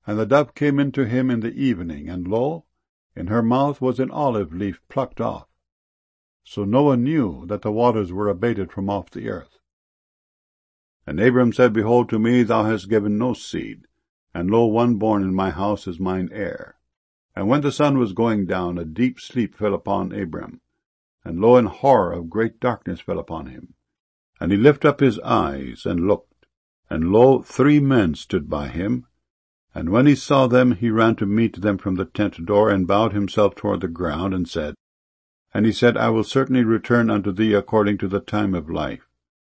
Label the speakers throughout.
Speaker 1: And the dove came into him in the evening, and lo, in her mouth was an olive leaf plucked off. So Noah knew that the waters were abated from off the earth. And Abram said, Behold, to me thou hast given no seed, and lo, one born in my house is mine heir. And when the sun was going down, a deep sleep fell upon Abram, and lo, an horror of great darkness fell upon him. And he lifted up his eyes, and looked, and lo, 3 men stood by him. And when he saw them, he ran to meet them from the tent door, and bowed himself toward the ground, and said, I will certainly return unto thee according to the time of life.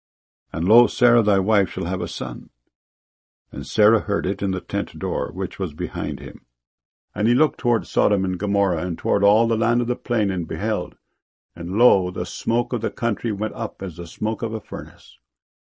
Speaker 1: And lo, Sarah thy wife shall have a son. And Sarah heard it in the tent door, which was behind him. And he looked toward Sodom and Gomorrah, and toward all the land of the plain, and beheld, and lo, the smoke of the country went up as the smoke of a furnace.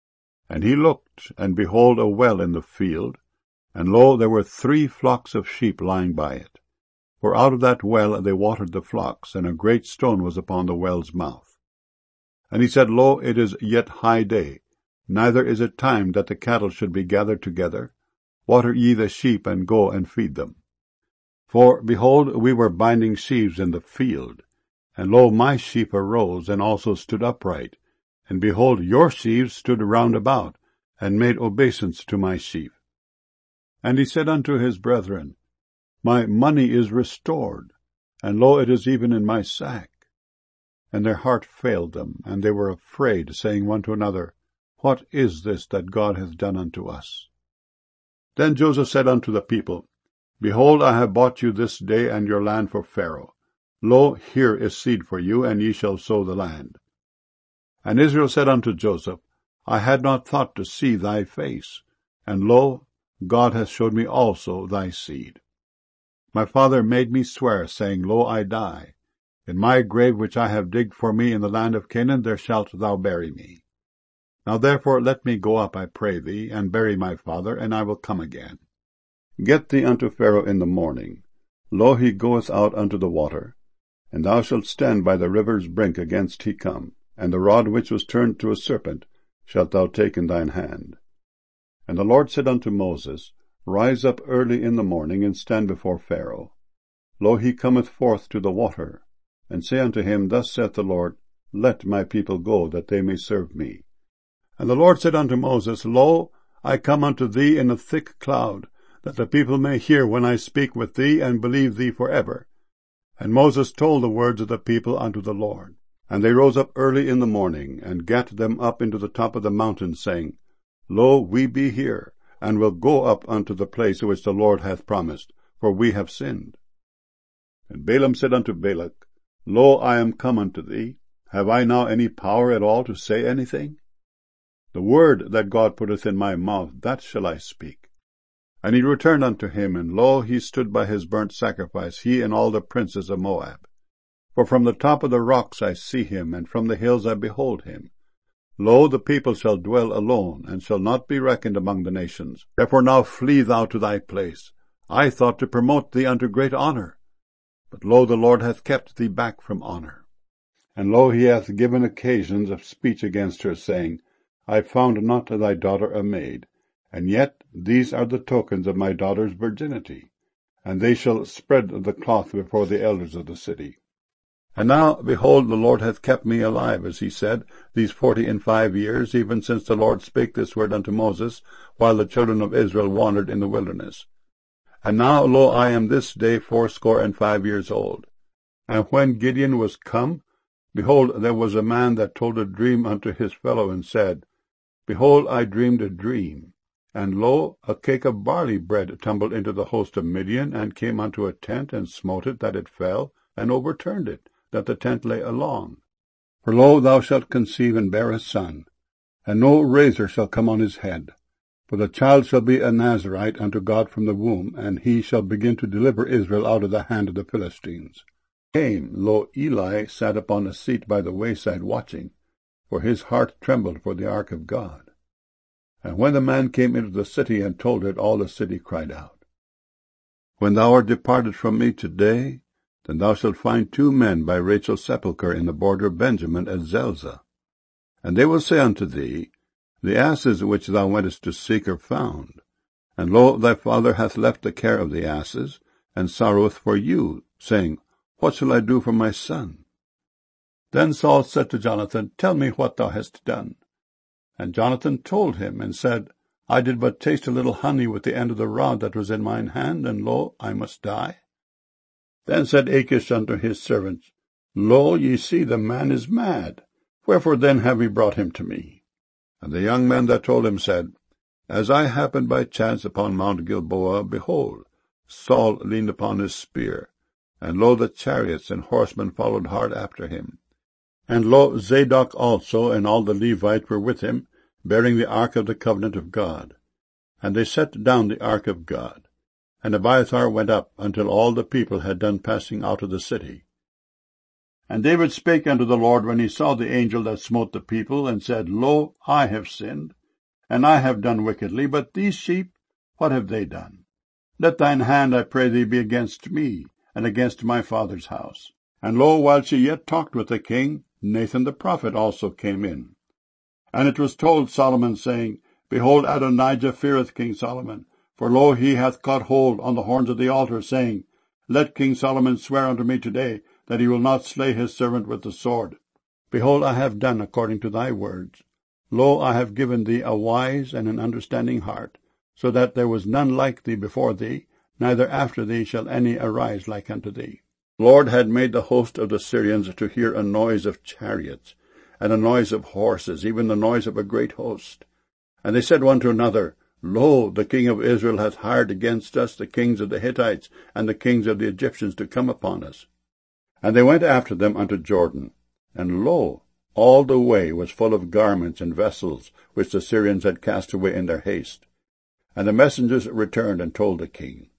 Speaker 1: And he looked, and behold, a well in the field, and lo, there were 3 flocks of sheep lying by it. For out of that well they watered the flocks, and a great stone was upon the well's mouth. And he said, Lo, it is yet high day, neither is it time that the cattle should be gathered together. Water ye the sheep, and go and feed them. For, behold, we were binding sheaves in the field, and lo, my sheep arose, and also stood upright, and behold, your sheaves stood round about, and made obeisance to my sheep. And he said unto his brethren, My money is restored, and lo, it is even in my sack. And their heart failed them, and they were afraid, saying one to another, What is this that God hath done unto us? Then Joseph said unto the people, Behold, I have bought you this day and your land for Pharaoh. Lo, here is seed for you, and ye shall sow the land. And Israel said unto Joseph, I had not thought to see thy face, and lo, God hath showed me also thy seed. My father made me swear, saying, Lo, I die. In my grave which I have digged for me in the land of Canaan, there shalt thou bury me. Now therefore let me go up, I pray thee, and bury my father, and I will come again. Get thee unto Pharaoh in the morning. Lo, he goeth out unto the water, and thou shalt stand by the river's brink against he come, and the rod which was turned to a serpent shalt thou take in thine hand. And the Lord said unto Moses, Rise up early in the morning, and stand before Pharaoh. Lo, he cometh forth to the water, and say unto him, Thus saith the Lord, Let my people go, that they may serve me. And the Lord said unto Moses, Lo, I come unto thee in a thick cloud, that the people may hear when I speak with thee, and believe thee forever. And Moses told the words of the people unto the Lord. And they rose up early in the morning, and gat them up into the top of the mountain, saying, Lo, we be here, and will go up unto the place which the Lord hath promised, for we have sinned. And Balaam said unto Balak, Lo, I am come unto thee. Have I now any power at all to say anything? The word that God putteth in my mouth, that shall I speak. And he returned unto him, and lo, he stood by his burnt sacrifice, he and all the princes of Moab. For from the top of the rocks I see him, and from the hills I behold him. Lo, the people shall dwell alone, and shall not be reckoned among the nations. Therefore now flee thou to thy place. I thought to promote thee unto great honor. But lo, the Lord hath kept thee back from honor. And lo, he hath given occasions of speech against her, saying, I found not thy daughter a maid, and yet these are the tokens of my daughter's virginity. And they shall spread the cloth before the elders of the city. And now, behold, the Lord hath kept me alive, as he said, these 45 years, even since the Lord spake this word unto Moses, while the children of Israel wandered in the wilderness. And now, lo, I am this day 85 years old. And when Gideon was come, behold, there was a man that told a dream unto his fellow, and said, Behold, I dreamed a dream. And lo, a cake of barley bread tumbled into the host of Midian, and came unto a tent, and smote it, that it fell, and overturned it, that the tent lay along. For lo, thou shalt conceive and bear a son, and no razor shall come on his head. For the child shall be a Nazarite unto God from the womb, and he shall begin to deliver Israel out of the hand of the Philistines. Came, lo, Eli sat upon a seat by the wayside watching, for his heart trembled for the ark of God. And when the man came into the city and told it, all the city cried out. When thou art departed from me today, then thou shalt find 2 men by Rachel's sepulchre in the border of Benjamin at Zelzah. And they will say unto thee, The asses which thou wentest to seek are found. And lo, thy father hath left the care of the asses, and sorroweth for you, saying, What shall I do for my son? Then Saul said to Jonathan, Tell me what thou hast done. And Jonathan told him, and said, I did but taste a little honey with the end of the rod that was in mine hand, and lo, I must die. Then said Achish unto his servants, Lo, ye see, the man is mad. Wherefore then have ye brought him to me? And the young men that told him said, As I happened by chance upon Mount Gilboa, behold, Saul leaned upon his spear, and lo, the chariots and horsemen followed hard after him. And lo, Zadok also and all the Levites were with him, bearing the ark of the covenant of God. And they set down the ark of God. And Abiathar went up until all the people had done passing out of the city. And David spake unto the Lord when he saw the angel that smote the people, and said, Lo, I have sinned, and I have done wickedly, but these sheep, what have they done? Let thine hand, I pray thee, be against me, and against my father's house. And lo, while she yet talked with the king, Nathan the prophet also came in. And it was told Solomon, saying, Behold, Adonijah feareth King Solomon, for lo, he hath caught hold on the horns of the altar, saying, Let King Solomon swear unto me today, that he will not slay his servant with the sword. Behold, I have done according to thy words. Lo, I have given thee a wise and an understanding heart, so that there was none like thee before thee, neither after thee shall any arise like unto thee. The Lord had made the host of the Syrians to hear a noise of chariots, and a noise of horses, even the noise of a great host. And they said one to another, Lo, the king of Israel hath hired against us the kings of the Hittites and the kings of the Egyptians to come upon us. And they went after them unto Jordan. And lo, all the way was full of garments and vessels, which the Syrians had cast away in their haste. And the messengers returned and told the king.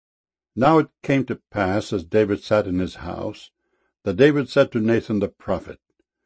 Speaker 1: Now it came to pass, as David sat in his house, that David said to Nathan the prophet,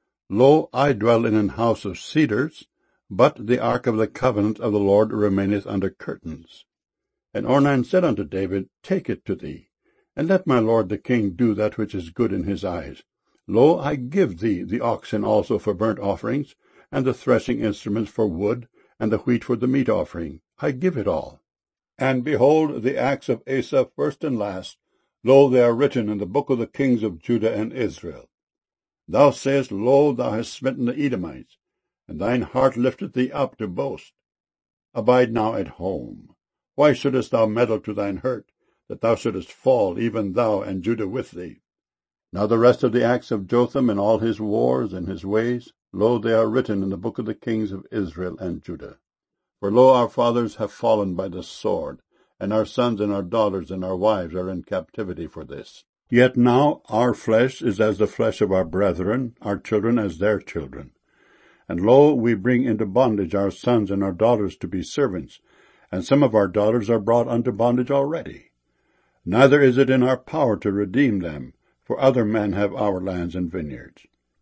Speaker 1: Lo, I dwell in an house of cedars, but the ark of the covenant of the Lord remaineth under curtains. And Ornan said unto David, Take it to thee, and let my lord the king do that which is good in his eyes. Lo, I give thee the oxen also for burnt offerings, and the threshing instruments for wood, and the wheat for the meat offering. I give it all. And behold, the acts of Asa, first and last, lo, they are written in the book of the kings of Judah and Israel. Thou sayest, Lo, thou hast smitten the Edomites, and thine heart lifteth thee up to boast. Abide now at home. Why shouldest thou meddle to thine hurt, that thou shouldest fall, even thou and Judah with thee? Now the rest of the acts of Jotham and all his wars and his ways, lo, they are written in the book of the kings of Israel and Judah. For lo, our fathers have fallen by the sword, and our sons and our daughters and our wives are in captivity for this. Yet now our flesh is as the flesh of our brethren, our children as their children. And lo, we bring into bondage our sons and our daughters to be servants, and some of our daughters are brought unto bondage already. Neither is it in our power to redeem them, for other men have our lands and vineyards.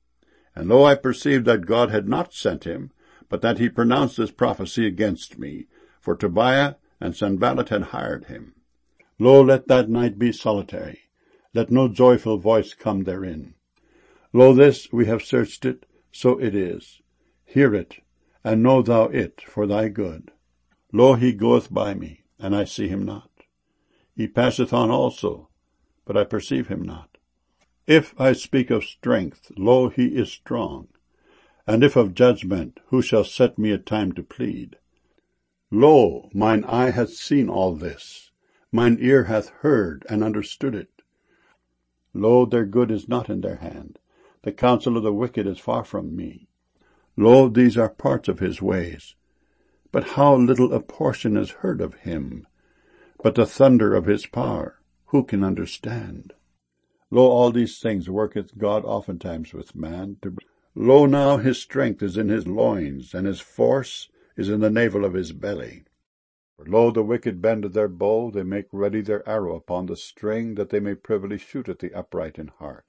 Speaker 1: And lo, I perceived that God had not sent him, but that he pronounced this prophecy against me, for Tobiah and Sanballat had hired him. Lo, let that night be solitary, let no joyful voice come therein. Lo, this, we have searched it, so it is. Hear it, and know thou it for thy good. Lo, he goeth by me, and I see him not. He passeth on also, but I perceive him not. If I speak of strength, lo, he is strong. And if of judgment, who shall set me a time to plead? Lo, mine eye hath seen all this, mine ear hath heard and understood it. Lo, their good is not in their hand, the counsel of the wicked is far from me. Lo, these are parts of his ways, but how little a portion is heard of him. But the thunder of his power, who can understand? Lo, all these things worketh God oftentimes with man. Lo, now his strength is in his loins, and his force is in the navel of his belly. For lo, the wicked bend their bow, they make ready their arrow upon the string, that they may privily shoot at the upright in heart.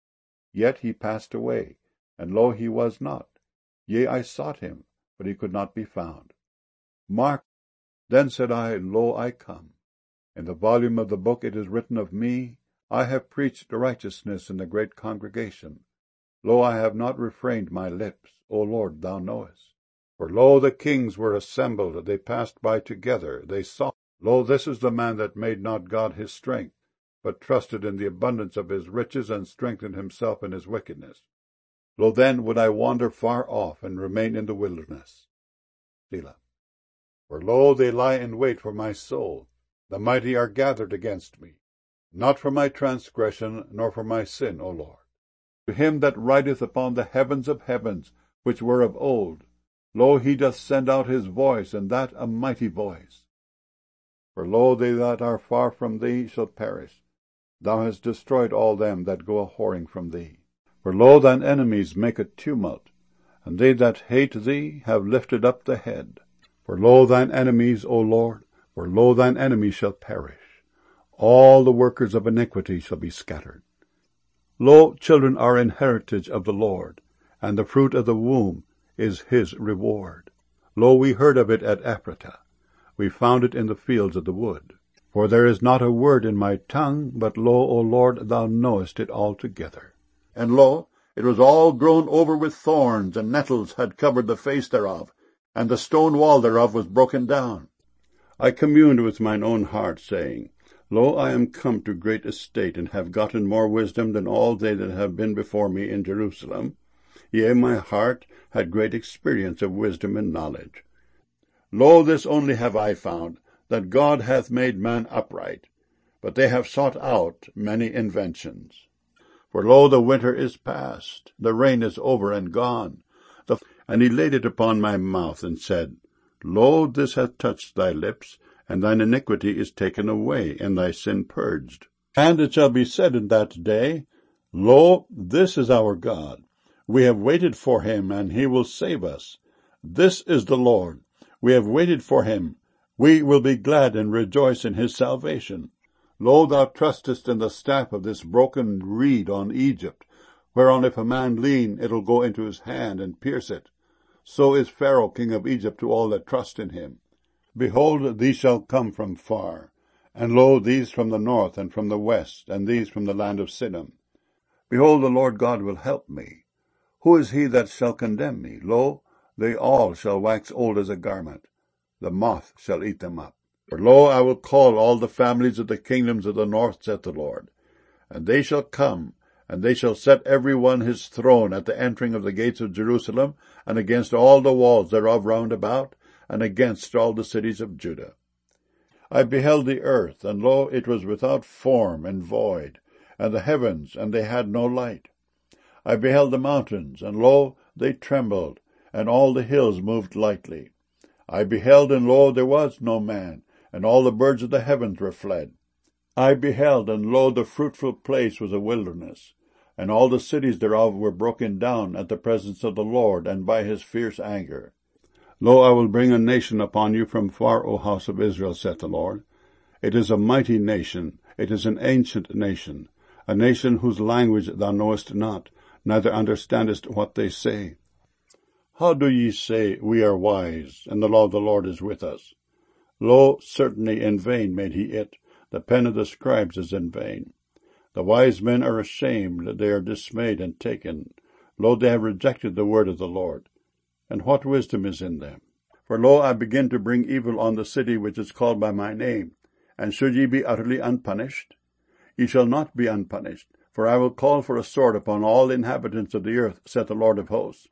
Speaker 1: Yet he passed away, and lo, he was not. Yea, I sought him, but he could not be found. Mark, then said I, Lo, I come. In the volume of the book it is written of me, I have preached righteousness in the great congregation. Lo, I have not refrained my lips, O Lord, thou knowest. For lo, the kings were assembled, they passed by together, they saw. Lo, this is the man that made not God his strength, but trusted in the abundance of his riches, and strengthened himself in his wickedness. Lo, then would I wander far off, and remain in the wilderness. Selah. For lo, they lie in wait for my soul. The mighty are gathered against me. Not for my transgression, nor for my sin, O Lord. To him that rideth upon the heavens of heavens, which were of old, lo, he doth send out his voice, and that a mighty voice. For lo, they that are far from thee shall perish. Thou hast destroyed all them that go a-whoring from thee. For lo, thine enemies make a tumult, and they that hate thee have lifted up the head. For lo, thine enemies, O Lord, for lo, thine enemies shall perish. All the workers of iniquity shall be scattered. Lo, children are an heritage of the Lord, and the fruit of the womb is his reward. Lo, we heard of it at Ephratah. We found it in the fields of the wood. For there is not a word in my tongue, but lo, O Lord, thou knowest it altogether. And lo, it was all grown over with thorns, and nettles had covered the face thereof, and the stone wall thereof was broken down. I communed with mine own heart, saying, Lo, I am come to great estate, and have gotten more wisdom than all they that have been before me in Jerusalem. Yea, my heart had great experience of wisdom and knowledge. Lo, this only have I found, that God hath made man upright, but they have sought out many inventions. For lo, the winter is past, the rain is over and gone. And he laid it upon my mouth, and said, Lo, this hath touched thy lips, and thine iniquity is taken away, and thy sin purged. And it shall be said in that day, Lo, this is our God. We have waited for him, and he will save us. This is the Lord. We have waited for him. We will be glad and rejoice in his salvation. Lo, thou trustest in the staff of this broken reed on Egypt, whereon if a man lean, it'll go into his hand and pierce it. So is Pharaoh king of Egypt to all that trust in him. Behold, these shall come from far, and lo, these from the north and from the west, and these from the land of Siddim. Behold, the Lord God will help me. Who is he that shall condemn me? Lo, they all shall wax old as a garment. The moth shall eat them up. For lo, I will call all the families of the kingdoms of the north, saith the Lord. And they shall come, and they shall set every one his throne at the entering of the gates of Jerusalem, and against all the walls thereof round about, and against all the cities of Judah. I beheld the earth, and lo, it was without form and void, and the heavens, and they had no light. I beheld the mountains, and lo, they trembled, and all the hills moved lightly. I beheld, and lo, there was no man, and all the birds of the heavens were fled. I beheld, and lo, the fruitful place was a wilderness, and all the cities thereof were broken down at the presence of the Lord, and by his fierce anger. Lo, I will bring a nation upon you from far, O house of Israel, saith the Lord. It is a mighty nation, it is an ancient nation, a nation whose language thou knowest not, neither understandest what they say. How do ye say, We are wise, and the law of the Lord is with us? Lo, certainly in vain made he it, the pen of the scribes is in vain. The wise men are ashamed, they are dismayed and taken. Lo, they have rejected the word of the Lord. And what wisdom is in them? For lo, I begin to bring evil on the city which is called by my name. And should ye be utterly unpunished? Ye shall not be unpunished, for I will call for a sword upon all the inhabitants of the earth, saith the Lord of hosts.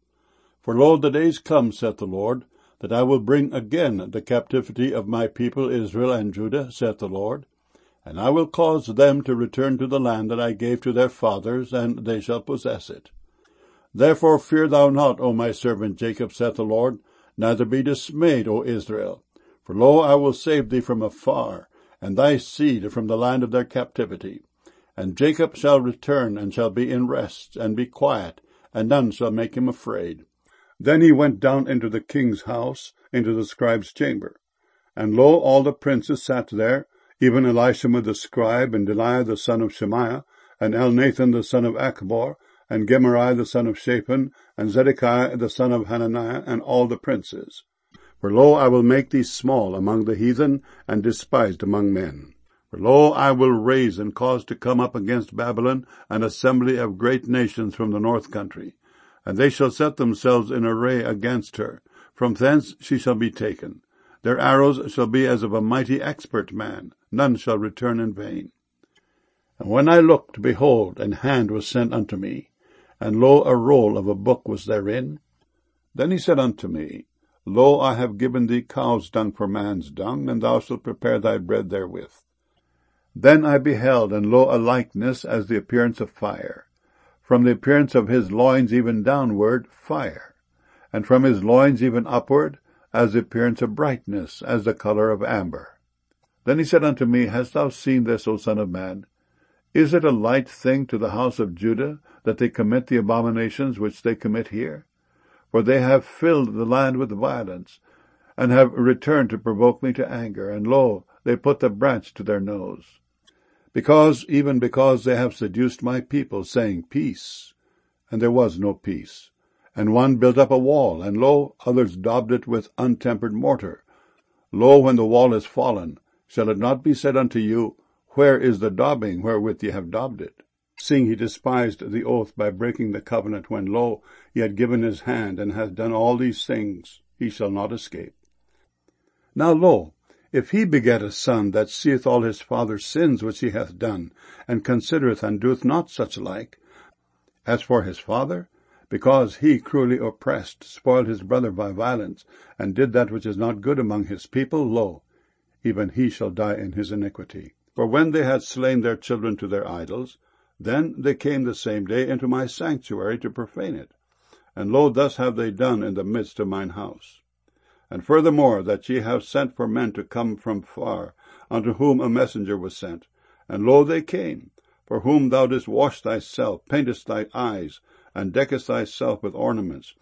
Speaker 1: For lo, the days come, saith the Lord, that I will bring again the captivity of my people Israel and Judah, saith the Lord, and I will cause them to return to the land that I gave to their fathers, and they shall possess it. Therefore fear thou not, O my servant Jacob, saith the Lord, neither be dismayed, O Israel. For lo, I will save thee from afar, and thy seed from the land of their captivity. And Jacob shall return, and shall be in rest, and be quiet, and none shall make him afraid. Then he went down into the king's house, into the scribe's chamber. And lo, all the princes sat there, even Elishama the scribe, and Delaiah the son of Shemaiah, and Elnathan the son of Achbor, and Gemariah the son of Shaphan, and Zedekiah the son of Hananiah, and all the princes. For lo, I will make thee small among the heathen, and despised among men. For lo, I will raise and cause to come up against Babylon an assembly of great nations from the north country. And they shall set themselves in array against her, From thence she shall be taken. Their arrows shall be as of a mighty expert man. None shall return in vain. And when I looked, behold, an hand was sent unto me, and lo, a roll of a book was therein. Then he said unto me, Lo, I have given thee cow's dung for man's dung, and thou shalt prepare thy bread therewith. Then I beheld, and lo, a likeness as the appearance of fire. From the appearance of his loins even downward, fire. And from his loins even upward, as the appearance of brightness, as the colour of amber. Then he said unto me, Hast thou seen this, O son of man? Is it a light thing to the house of Judah, that they commit the abominations which they commit here? For they have filled the land with violence, and have returned to provoke me to anger, and lo, they put the branch to their nose. Because they have seduced my people, saying, Peace, and there was no peace. And one built up a wall, and lo, others daubed it with untempered mortar. Lo, when the wall is fallen, shall it not be said unto you, Where is the daubing wherewith ye have daubed it? Seeing he despised the oath by breaking the covenant, when, lo, he had given his hand, and hath done all these things, he shall not escape. Now, lo, if he beget a son that seeth all his father's sins which he hath done, and considereth and doeth not such like, as for his father, because he cruelly oppressed, spoiled his brother by violence, and did that which is not good among his people, lo, even he shall die in his iniquity. For when they had slain their children to their idols, then they came the same day into my sanctuary to profane it. And lo, thus have they done in the midst of mine house. And furthermore, that ye have sent for men to come from far, unto whom a messenger was sent. And lo, they came, for whom thou didst wash thyself, paintest thy eyes, and deckest thyself with ornaments.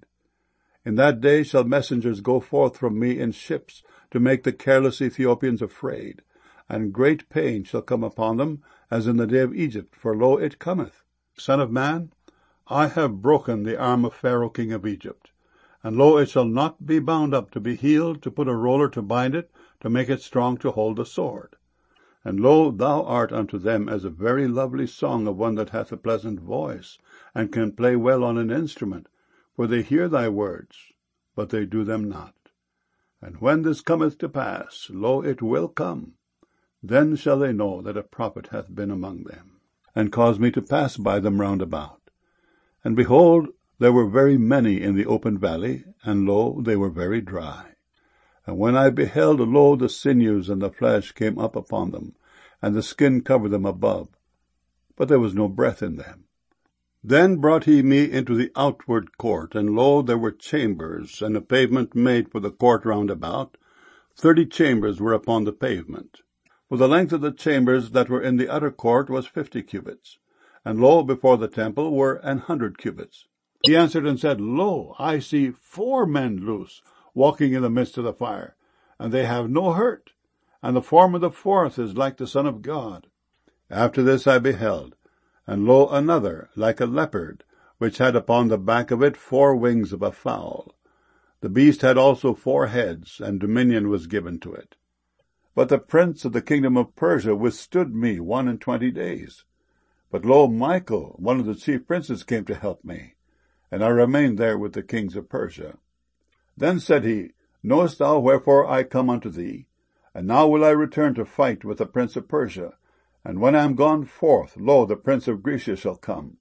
Speaker 1: In that day shall messengers go forth from me in ships, to make the careless Ethiopians afraid. And great pain shall come upon them, as in the day of Egypt, for lo, it cometh. Son of man, I have broken the arm of Pharaoh king of Egypt. And lo, it shall not be bound up to be healed, to put a roller to bind it, to make it strong to hold the sword. And lo, thou art unto them as a very lovely song of one that hath a pleasant voice, and can play well on an instrument, for they hear thy words, but they do them not. And when this cometh to pass, lo, it will come, then shall they know that a prophet hath been among them, and cause me to pass by them round about. And behold, there were very many in the open valley, and lo, they were very dry. And when I beheld, lo, the sinews and the flesh came up upon them, and the skin covered them above, but there was no breath in them. Then brought he me into the outward court, and lo, there were chambers, and a pavement made for the court round about. 30 chambers were upon the pavement. For the length of the chambers that were in the utter court was 50 cubits. And lo, before the temple were 100 cubits. He answered and said, Lo, I see 4 men loose, walking in the midst of the fire, and they have no hurt, and the form of the 4th is like the Son of God. After this I beheld, and lo, another, like a leopard, which had upon the back of it 4 wings of a fowl. The beast had also 4 heads, and dominion was given to it. But the prince of the kingdom of Persia withstood me 21 days. But lo, Michael, one of the chief princes, came to help me, and I remained there with the kings of Persia. Then said he, Knowest thou wherefore I come unto thee? And now will I return to fight with the prince of Persia. And when I am gone forth, lo, the prince of Grecia shall come.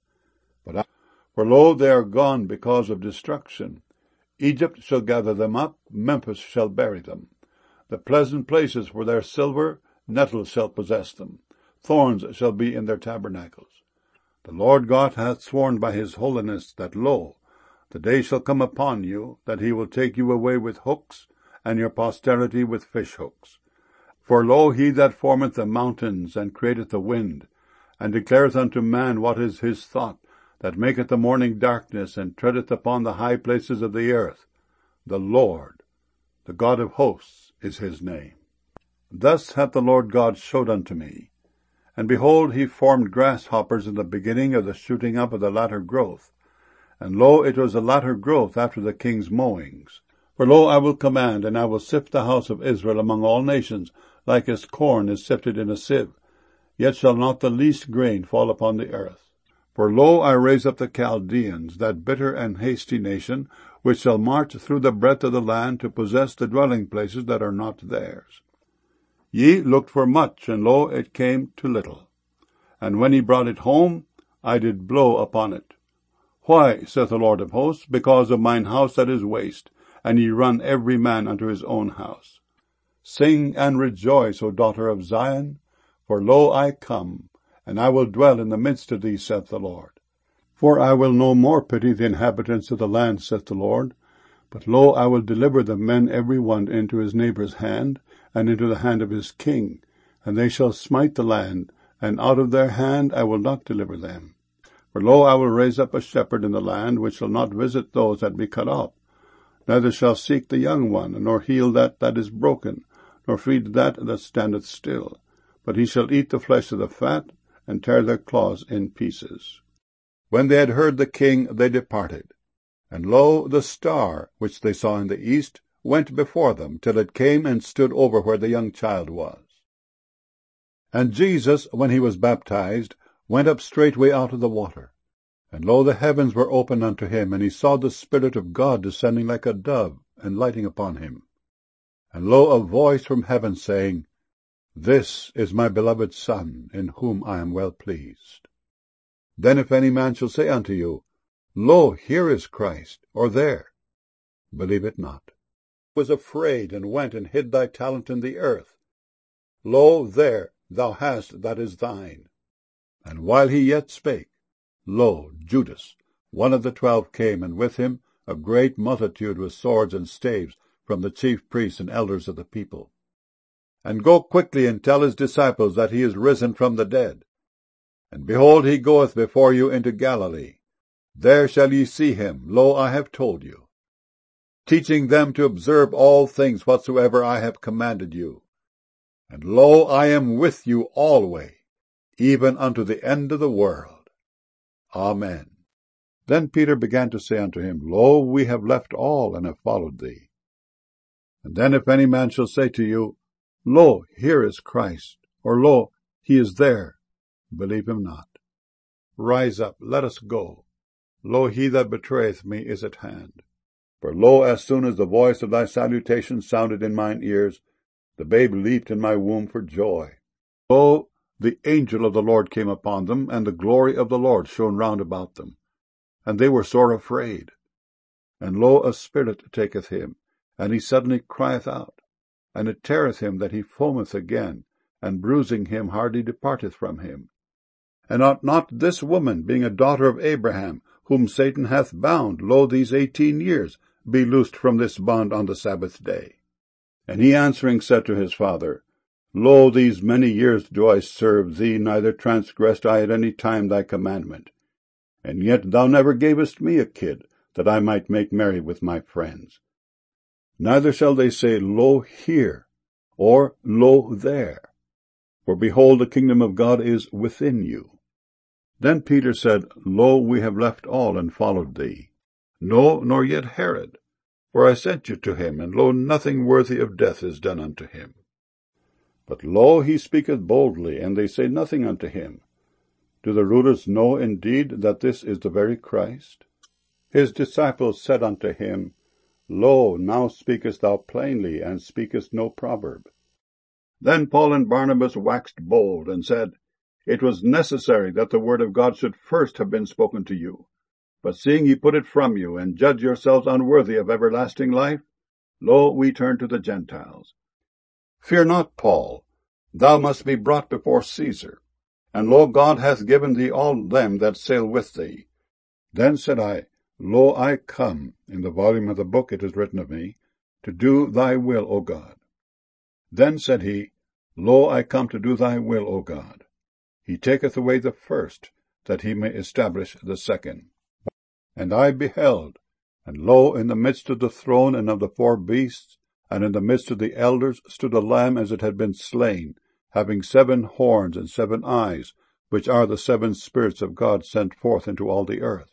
Speaker 1: For lo, they are gone because of destruction. Egypt shall gather them up, Memphis shall bury them. The pleasant places for their silver, nettles shall possess them. Thorns shall be in their tabernacles. The Lord God hath sworn by his holiness that, lo, the day shall come upon you, that he will take you away with hooks, and your posterity with fish hooks. For lo, he that formeth the mountains, and createth the wind, and declareth unto man what is his thought, that maketh the morning darkness, and treadeth upon the high places of the earth, the Lord, the God of hosts, is his name. Thus hath the Lord God showed unto me. And behold, he formed grasshoppers in the beginning of the shooting up of the latter growth. And lo, it was the latter growth after the king's mowings. For lo, I will command, and I will sift the house of Israel among all nations, like as corn is sifted in a sieve. Yet shall not the least grain fall upon the earth. For lo, I raise up the Chaldeans, that bitter and hasty nation, which shall march through the breadth of the land to possess the dwelling places that are not theirs. Ye looked for much, and lo, it came to little. And when he brought it home, I did blow upon it. Why, saith the Lord of hosts? Because of mine house that is waste, and ye run every man unto his own house. Sing and rejoice, O daughter of Zion, for lo, I come, and I will dwell in the midst of thee, saith the Lord. For I will no more pity the inhabitants of the land, saith the Lord, but lo, I will deliver the men every one into his neighbour's hand, and into the hand of his king, and they shall smite the land, and out of their hand I will not deliver them. For lo, I will raise up a shepherd in the land, which shall not visit those that be cut off, neither shall seek the young one, nor heal that is broken, nor feed that standeth still, but he shall eat the flesh of the fat, and tear their claws in pieces. When they had heard the king, they departed. And lo, the star, which they saw in the east, went before them, till it came and stood over where the young child was. And Jesus, when he was baptized, went up straightway out of the water. And lo, the heavens were opened unto him, and he saw the Spirit of God descending like a dove, and lighting upon him. And lo, a voice from heaven saying, This is my beloved Son, in whom I am well pleased. Then if any man shall say unto you, Lo, here is Christ, or there, believe it not. Was afraid, and went and hid thy talent in the earth. Lo, there thou hast that is thine. And while he yet spake, lo, Judas, one of the 12, came, and with him a great multitude with swords and staves from the chief priests and elders of the people. And go quickly and tell his disciples that he is risen from the dead. And behold, he goeth before you into Galilee. There shall ye see him, lo, I have told you. Teaching them to observe all things whatsoever I have commanded you. And lo, I am with you alway, even unto the end of the world. Amen. Then Peter began to say unto him, Lo, we have left all, and have followed thee. And then if any man shall say to you, Lo, here is Christ, or lo, he is there, believe him not. Rise up, let us go. Lo, he that betrayeth me is at hand. For lo, as soon as the voice of thy salutation sounded in mine ears, the babe leaped in my womb for joy. Lo, the angel of the Lord came upon them, and the glory of the Lord shone round about them. And they were sore afraid. And lo, a spirit taketh him, and he suddenly crieth out. And it teareth him that he foameth again, and bruising him hardly departeth from him. And ought not this woman, being a daughter of Abraham, whom Satan hath bound, lo, these 18 years, be loosed from this bond on the Sabbath day? And he answering said to his father, Lo, these many years do I serve thee, neither transgressed I at any time thy commandment. And yet thou never gavest me a kid, that I might make merry with my friends. Neither shall they say, Lo, here, or Lo, there. For behold, the kingdom of God is within you. Then Peter said, Lo, we have left all, and followed thee. No, nor yet Herod. For I sent you to him, and lo, nothing worthy of death is done unto him. But lo, he speaketh boldly, and they say nothing unto him. Do the rulers know indeed that this is the very Christ? His disciples said unto him, Lo, now speakest thou plainly, and speakest no proverb. Then Paul and Barnabas waxed bold, and said, It was necessary that the word of God should first have been spoken to you. But seeing ye put it from you, and judge yourselves unworthy of everlasting life, lo, we turn to the Gentiles. Fear not, Paul, thou must be brought before Caesar. And lo, God hath given thee all them that sail with thee. Then said I, Lo, I come, in the volume of the book it is written of me, to do thy will, O God. Then said he, Lo, I come to do thy will, O God. He taketh away the first, that he may establish the second. And I beheld, and lo, in the midst of the throne and of the 4 beasts, and in the midst of the elders, stood a lamb as it had been slain, having 7 horns and 7 eyes, which are the 7 spirits of God sent forth into all the earth.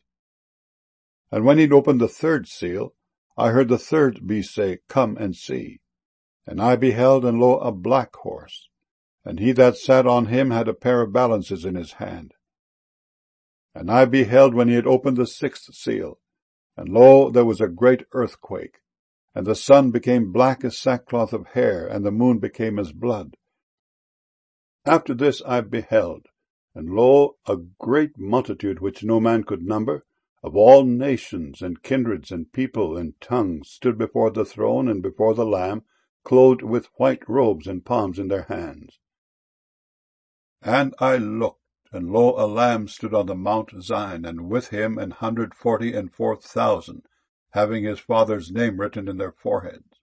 Speaker 1: And when he opened the 3rd seal, I heard the 3rd beast say, Come and see. And I beheld, and lo, a black horse, and he that sat on him had a pair of balances in his hand. And I beheld when he had opened the sixth seal, and lo, there was a great earthquake, and the sun became black as sackcloth of hair, and the moon became as blood. After this I beheld, and lo, a great multitude which no man could number, of all nations and kindreds and people and tongues, stood before the throne and before the Lamb, clothed with white robes and palms in their hands. And I looked, and lo, a Lamb stood on the Mount Zion, and with him 144,000, having his Father's name written in their foreheads.